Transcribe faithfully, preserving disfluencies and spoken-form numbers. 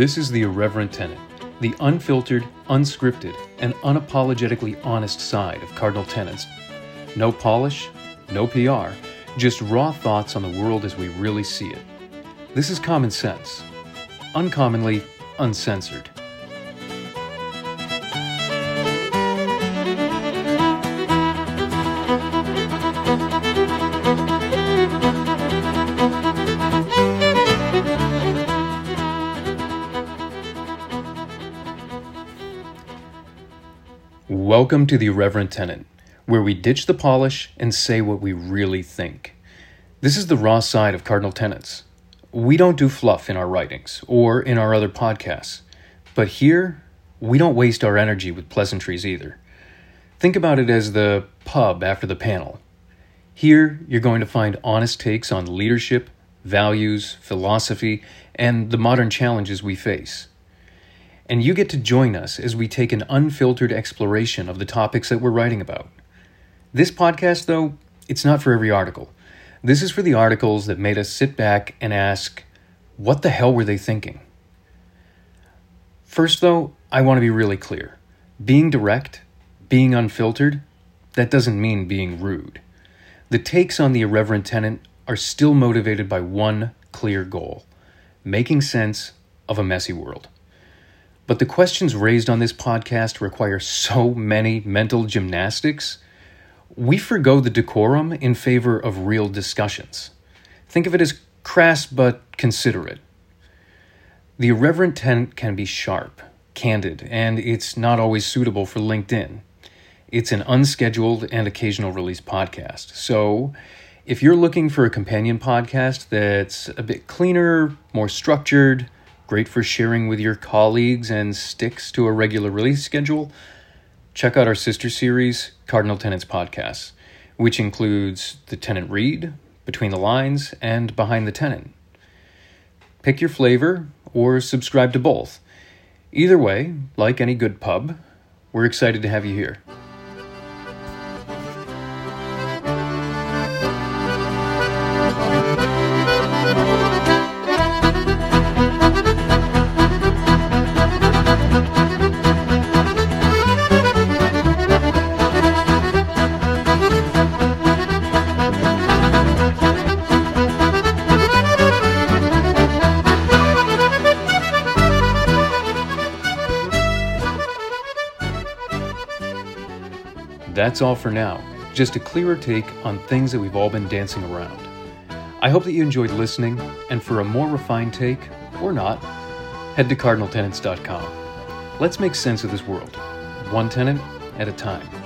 This is The Irreverent Tenant, the unfiltered, unscripted, and unapologetically honest side of Cardinal Tenants. No polish, no P R, just raw thoughts on the world as we really see it. This is common sense, uncommonly uncensored. Welcome to The Irreverent Tenant, where we ditch the polish and say what we really think. This is the raw side of Cardinal Tenants. We don't do fluff in our writings or in our other podcasts, but here, we don't waste our energy with pleasantries either. Think about it as the pub after the panel. Here, you're going to find honest takes on leadership, values, philosophy, and the modern challenges we face. And you get to join us as we take an unfiltered exploration of the topics that we're writing about. This podcast, though, it's not for every article. This is for the articles that made us sit back and ask, what the hell were they thinking? First, though, I want to be really clear. Being direct, being unfiltered, that doesn't mean being rude. The takes on The Irreverent Tenant are still motivated by one clear goal: making sense of a messy world. But the questions raised on this podcast require so many mental gymnastics, we forgo the decorum in favor of real discussions. Think of it as crass but considerate. The Irreverent Tenant can be sharp, candid, and it's not always suitable for LinkedIn. It's an unscheduled and occasional release podcast. So if you're looking for a companion podcast that's a bit cleaner, more structured, great for sharing with your colleagues, and sticks to a regular release schedule, check out our sister series, Cardinal Tenants Podcasts, which includes The Tenant Read, Between the Lines, and Behind the Tenant. Pick your flavor or subscribe to both. Either way, like any good pub, we're excited to have you here. That's all for now. Just a clearer take on things that we've all been dancing around. I hope that you enjoyed listening, and for a more refined take, or not, head to cardinal tenants dot com. Let's make sense of this world, one tenant at a time.